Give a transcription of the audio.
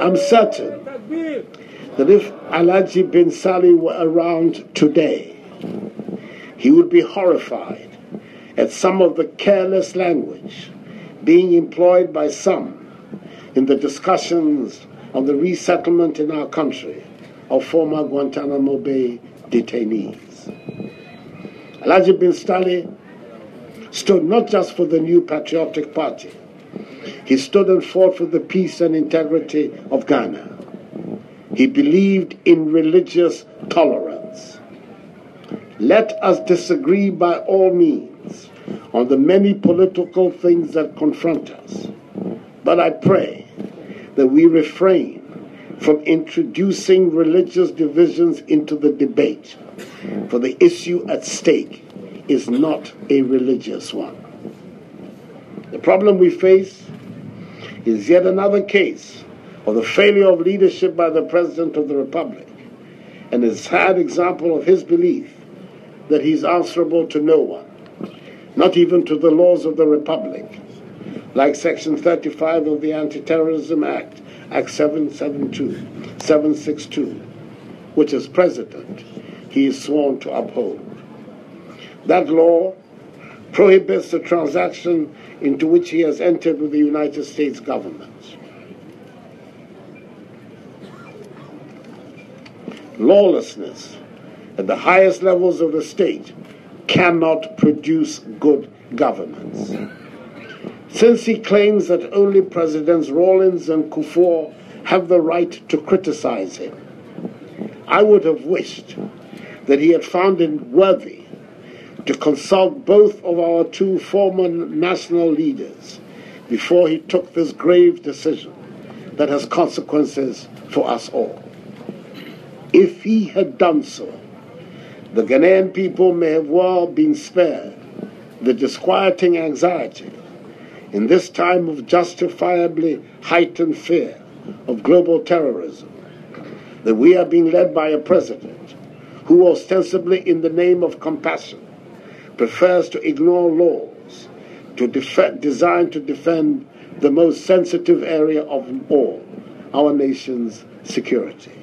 I'm certain that if Alhaji bin Salih were around today, he would be horrified at some of the careless language being employed by some in the discussions on the resettlement in our country of former Guantanamo Bay detainees. Alhaji bin Salih stood not just for the New Patriotic Party, he stood and fought for the peace and integrity of Ghana. He believed in religious tolerance. Let us disagree by all means on the many political things that confront us, but I pray that we refrain from introducing religious divisions into the debate, for the issue at stake is not a religious one. The problem we face is yet another case of the failure of leadership by the President of the Republic, and a sad example of his belief that he's answerable to no one, not even to the laws of the Republic, like Section 35 of the Anti-Terrorism Act, Act 762, which as President he is sworn to uphold. That law prohibits the transaction into which he has entered with the United States government. Lawlessness at the highest levels of the state cannot produce good governance. Since he claims that only Presidents Rawlings and Kufuor have the right to criticize him, I would have wished that he had found it worthy to consult both of our two former national leaders before he took this grave decision that has consequences for us all. If he had done so, the Ghanaian people may have well been spared the disquieting anxiety in this time of justifiably heightened fear of global terrorism that we are being led by a president who, ostensibly in the name of compassion, prefers to ignore laws designed to defend the most sensitive area of all, our nation's security.